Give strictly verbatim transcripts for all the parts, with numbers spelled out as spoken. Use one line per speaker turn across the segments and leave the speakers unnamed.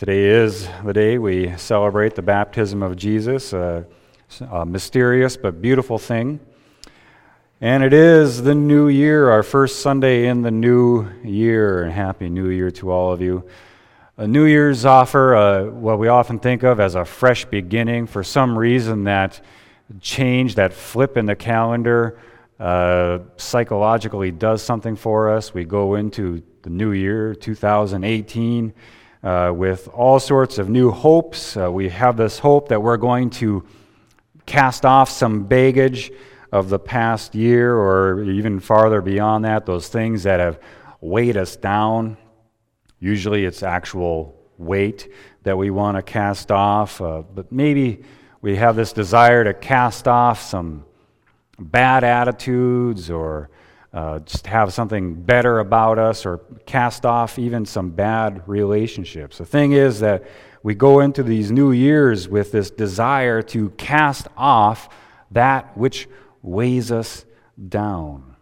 Today is the day we celebrate the baptism of Jesus, a, a mysterious but beautiful thing. And it is the new year, our first Sunday in the new year. And Happy New Year to all of you. A New Year's offer uh, what we often think of as a fresh beginning. For some reason, that change, that flip in the calendar, uh, psychologically does something for us. We go into the new year, two thousand eighteen, uh, with all sorts of new hopes. Uh, we have this hope that we're going to cast off some baggage of the past year, or even farther beyond that, those things that have weighed us down. Usually it's actual weight that we want to cast off, uh, but maybe we have this desire to cast off some bad attitudes, or uh, just have something better about us, or cast off even some bad relationships. The thing is that we go into these new years with this desire to cast off that which weighs us down.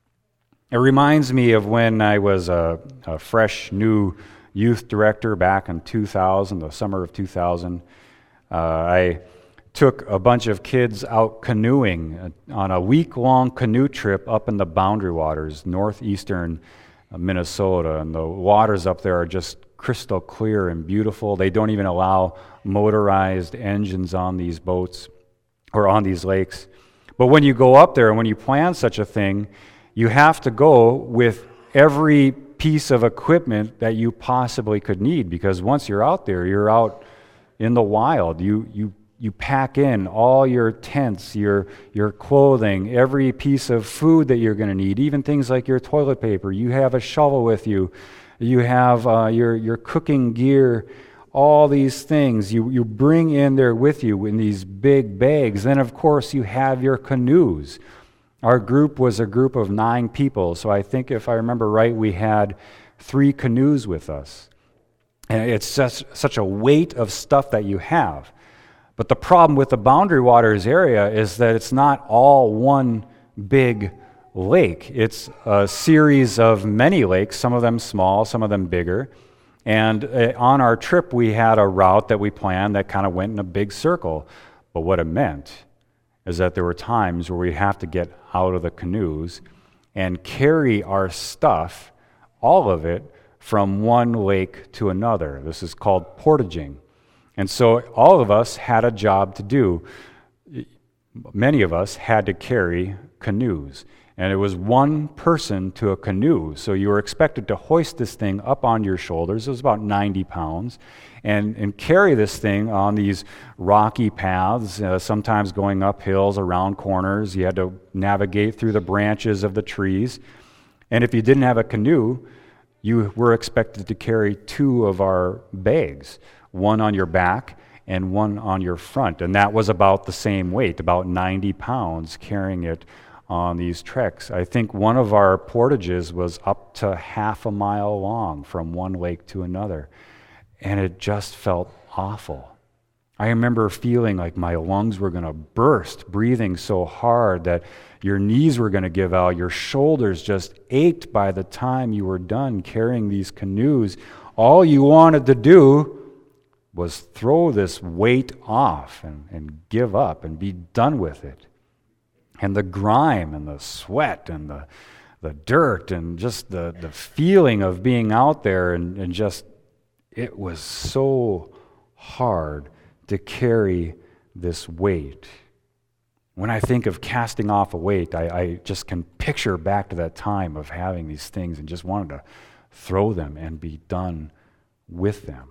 It reminds me of when I was a, a fresh new youth director back in two thousand, the summer of two thousand. Uh, I took a bunch of kids out canoeing on a week-long canoe trip up in the Boundary Waters, northeastern Minnesota. And the waters up there are just crystal clear and beautiful. They don't even allow motorized engines on these boats or on these lakes. But when you go up there and when you plan such a thing, you have to go with every piece of equipment that you possibly could need, because once you're out there, you're out in the wild. You you you pack in all your tents, your your clothing, every piece of food that you're going to need, even things like your toilet paper. You have a shovel with you. You have uh, your your cooking gear. All these things you, you bring in there with you in these big bags. Then, of course, you have your canoes. Our group was a group of nine people, so I think if I remember right, we had three canoes with us. And it's such, such a weight of stuff that you have. But the problem with the Boundary Waters area is that it's not all one big lake. It's a series of many lakes, some of them small, some of them bigger. And uh, on our trip, we had a route that we planned that kind of went in a big circle. But what it meant is that there were times where we'd have to get out of the canoes and carry our stuff, all of it, from one lake to another. This is called portaging. And so all of us had a job to do. Many of us had to carry canoes. And it was one person to a canoe. So you were expected to hoist this thing up on your shoulders. It was about ninety pounds. And, and carry this thing on these rocky paths, uh, sometimes going up hills, around corners. You had to navigate through the branches of the trees. And if you didn't have a canoe, you were expected to carry two of our bags, one on your back and one on your front. And that was about the same weight, about ninety pounds, carrying it on these treks. I think one of our portages was up to half a mile long from one lake to another. And it just felt awful. I remember feeling like my lungs were going to burst, breathing so hard that your knees were going to give out. Your shoulders just ached by the time you were done carrying these canoes. All you wanted to do was throw this weight off and, and give up and be done with it. And the grime and the sweat and the the dirt and just the, the feeling of being out there and, and just, it was so hard to carry this weight. When I think of casting off a weight, I, I just can picture back to that time of having these things and just wanted to throw them and be done with them.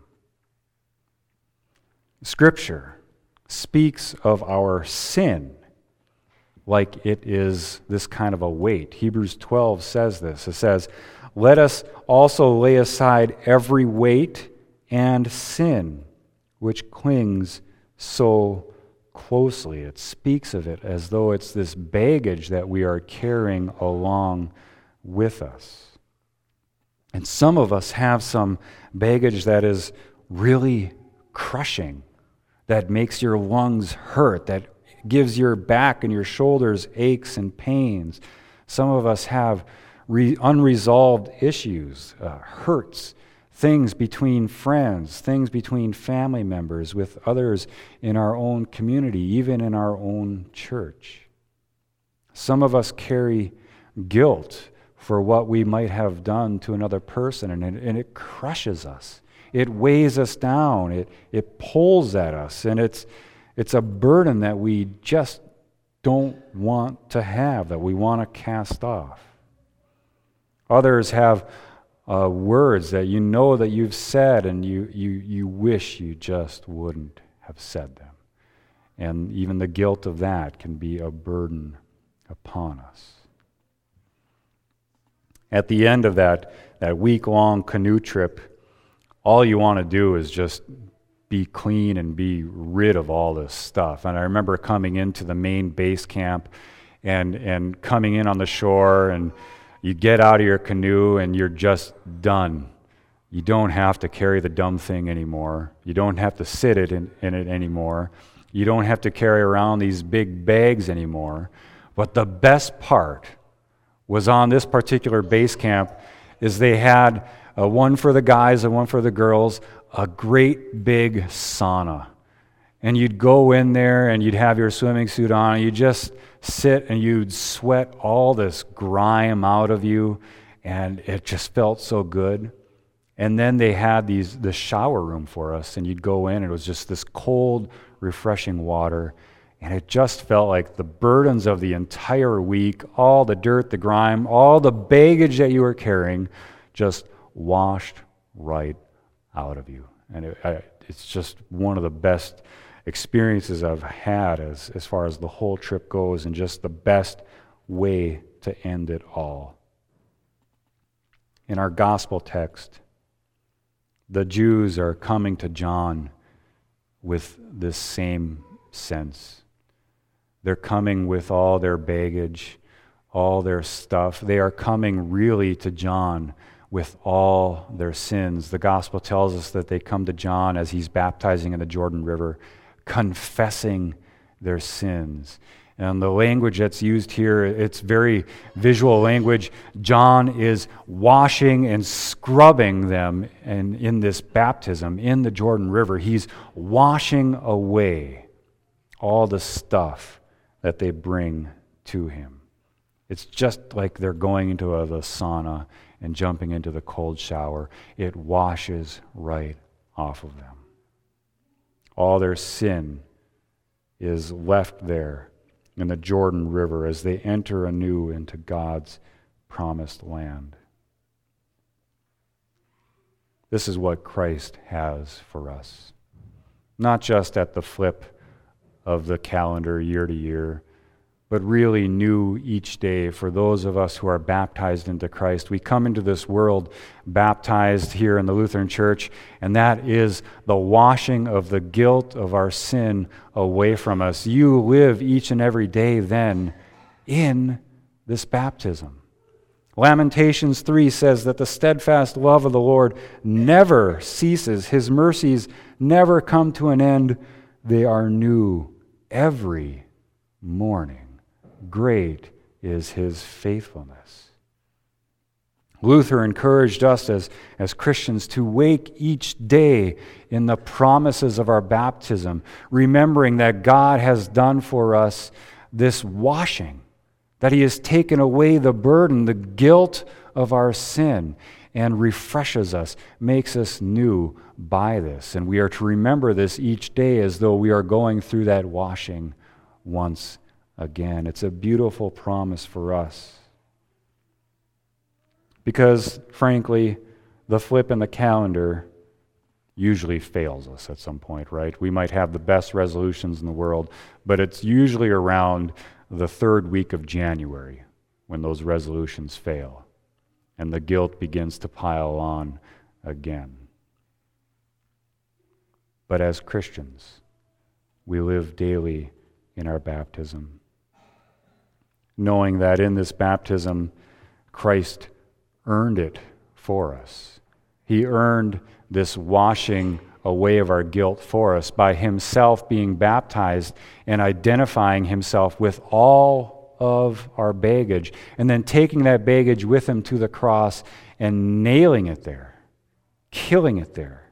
Scripture speaks of our sin like it is this kind of a weight. Hebrews twelve says this. It says, "Let us also lay aside every weight and sin which clings so closely." It speaks of it as though it's this baggage that we are carrying along with us. And some of us have some baggage that is really crushing, that makes your lungs hurt, that gives your back and your shoulders aches and pains. Some of us have re- unresolved issues, uh, hurts things between friends, things between family members, with others in our own community, even in our own church. Some of us carry guilt for what we might have done to another person, and it, and it crushes us. It weighs us down. It, it pulls at us, and it's, it's a burden that we just don't want to have, that we want to cast off. Others have uh, words that you know that you've said and you, you, you wish you just wouldn't have said them. And even the guilt of that can be a burden upon us. At the end of that, that week-long canoe trip, all you want to do is just be clean and be rid of all this stuff. And I remember coming into the main base camp and, and coming in on the shore, and you get out of your canoe and you're just done. You don't have to carry the dumb thing anymore. You don't have to sit it in, in it anymore. You don't have to carry around these big bags anymore. But the best part was on this particular base camp is they had uh, one for the guys and one for the girls, a great big sauna. And you'd go in there and you'd have your swimming suit on and you'd just sit and you'd sweat all this grime out of you, and it just felt so good. And then they had these the shower room for us, and you'd go in and it was just this cold, refreshing water, and it just felt like the burdens of the entire week, all the dirt, the grime, all the baggage that you were carrying just washed right out of you. And it, I, it's just one of the best experiences I've had as, as far as the whole trip goes, and just the best way to end it all. In our gospel text, the Jews are coming to John with this same sense. They're coming with all their baggage, all their stuff. They are coming really to John with all their sins. The gospel tells us that they come to John as he's baptizing in the Jordan River, confessing their sins. And the language that's used here, it's very visual language. John is washing and scrubbing them, and in this baptism in the Jordan River, he's washing away all the stuff that they bring to him. It's just like they're going into a, the sauna and jumping into the cold shower. It washes right off of them. All their sin is left there in the Jordan River as they enter anew into God's promised land. This is what Christ has for us. Not just at the flip of the calendar year to year, but really new each day for those of us who are baptized into Christ. We come into this world baptized here in the Lutheran Church, and that is the washing of the guilt of our sin away from us. You live each and every day then in this baptism. Lamentations three says that the steadfast love of the Lord never ceases. His mercies never come to an end. They are new every morning. Great is his faithfulness. Luther encouraged us as, as Christians to wake each day in the promises of our baptism, remembering that God has done for us this washing, that he has taken away the burden, the guilt of our sin, and refreshes us, makes us new by this. And we are to remember this each day as though we are going through that washing once again. It's a beautiful promise for us. Because, frankly, the flip in the calendar usually fails us at some point, right? We might have the best resolutions in the world, but it's usually around the third week of January when those resolutions fail, and the guilt begins to pile on again. But as Christians, we live daily in our baptism, knowing that in this baptism, Christ earned it for us. He earned this washing away of our guilt for us by himself being baptized and identifying himself with all of our baggage, and then taking that baggage with him to the cross and nailing it there killing it there,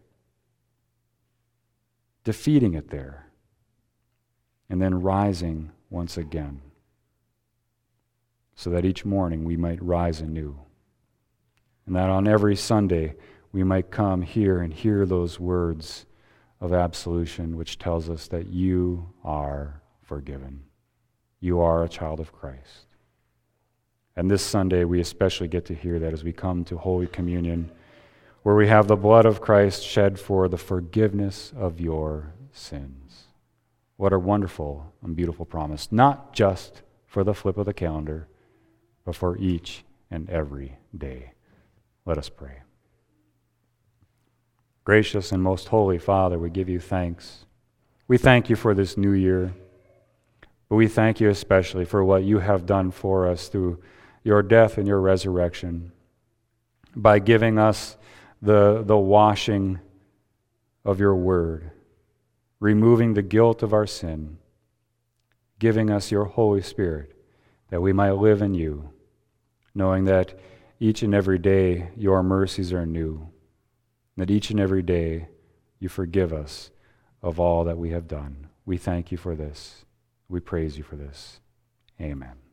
defeating it there, and then rising once again, so that each morning we might rise anew. And that on every Sunday we might come here and hear those words of absolution, which tells us that you are forgiven. You are a child of Christ. And this Sunday we especially get to hear that as we come to Holy Communion, where we have the blood of Christ shed for the forgiveness of your sins. What a wonderful and beautiful promise, not just for the flip of the calendar, but for each and every day. Let us pray. Gracious and most holy Father, we give you thanks. We thank you for this new year, but we thank you especially for what you have done for us through your death and your resurrection, by giving us the, the washing of your word, removing the guilt of our sin, giving us your Holy Spirit, that we might live in you, knowing that each and every day your mercies are new, that each and every day you forgive us of all that we have done. We thank you for this. We praise you for this. Amen.